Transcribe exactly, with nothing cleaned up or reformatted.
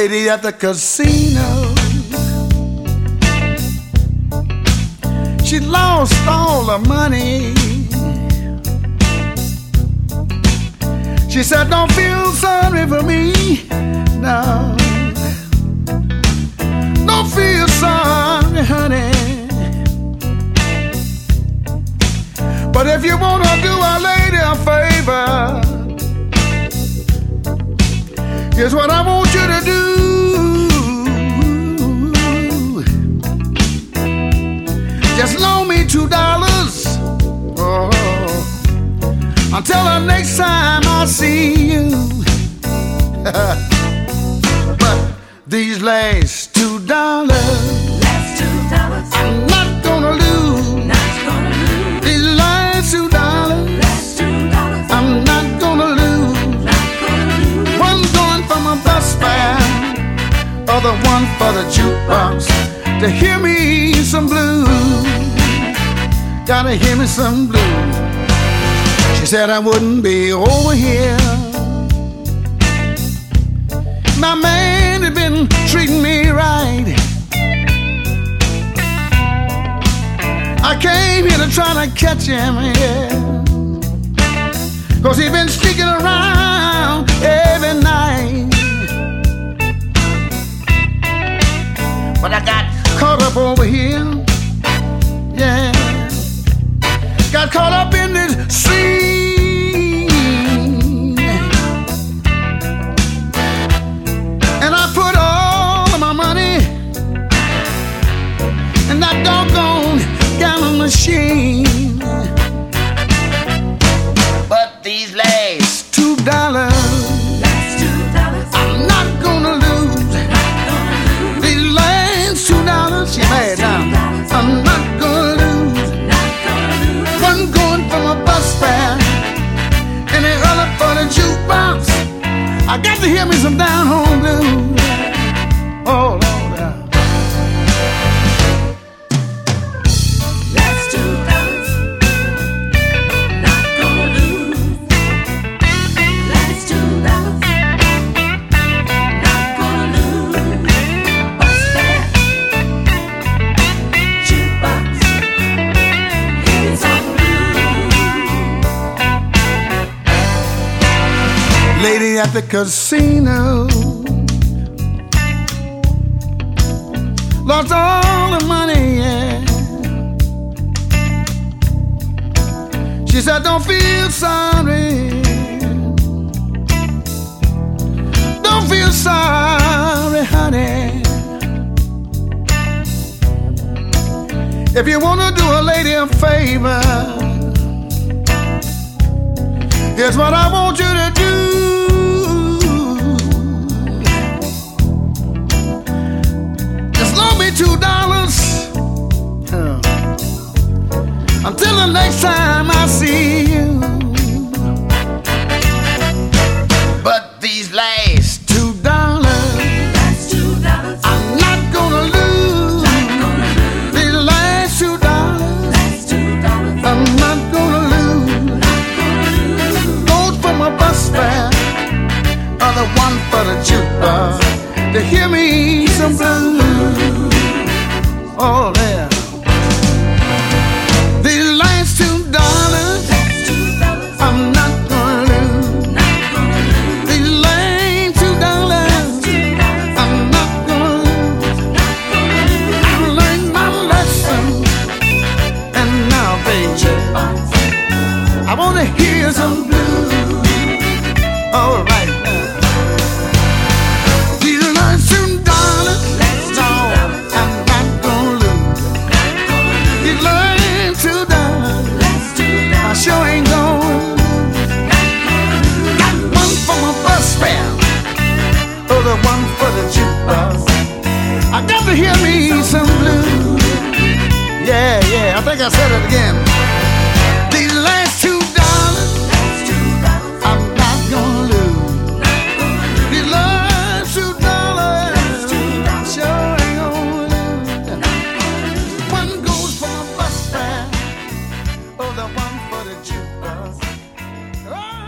lady at the casino. She lost all her money. She said, don't feel sorry for me, no. Don't feel sorry, honey. But if you wanna do a lady a favor, here's what I want you to do. Just loan me two dollars, oh, until the next time I see you. But these last two dollars, last two dollars, I'm not gonna lose. not gonna lose. These last two dollars, Last two dollars, I'm not gonna lose. not gonna lose. One going for my bus fare, other one for the jukebox to hear me some blues. Gotta hear me some blues. She said I wouldn't be over here. My man had been treating me right. I came here to try to catch him, yeah, 'cause he'd been sneaking around every night. But I got caught up over here, yeah. Got caught up in this scene, and I put all of my money in that doggone gallon machine. But these last two dollars, Last two dollars, I'm not gonna lose. not gonna lose. These last two dollars, she mad now. I'm not gonna lose. Not gonna lose. One going for my bus fare, and the other for the jukebox. I got to hear me some down home blues. Oh Lord, yeah. Last two dollars, not gonna lose. Last two dollars, not gonna lose. Bus fare, jukebox, here's some blues. Lady at the casino lost all the money, yeah. She said, don't feel sorry. Don't feel sorry, honey. If you wanna do a lady a favor, here's what I want you to do. Just loan me two dollars, uh, until the next time I see you. But these last two dollars, Last two dollars, I'm not gonna lose. not gonna lose. These last two dollars, Last two dollars, I'm not gonna lose. not gonna lose. Goes for my bus fare, other one for the jukebox to hear me some blues. Oh yeah. These last two dollars, Last two dollars, I'm not gonna lose. not gonna lose. These last two dollars, Two dollars, I'm not gonna lose. not gonna lose. I learned my lesson, and now, baby, I wanna hear some blues. All right now. These last two dollars, no, I'm not gonna lose. These last two dollars, Last two I dollars, sure ain't gonna lose. Got one for my bus fare, other one for the jukebox. I got to hear me some blues. Yeah, yeah, I think I said it again. These last two dollars, last two dollars, I'm not gonna lose. not gonna lose. These last two dollars, two dollars, sure ain't gonna lose. One goes for my bus fare, other one for the jukebox. Oh,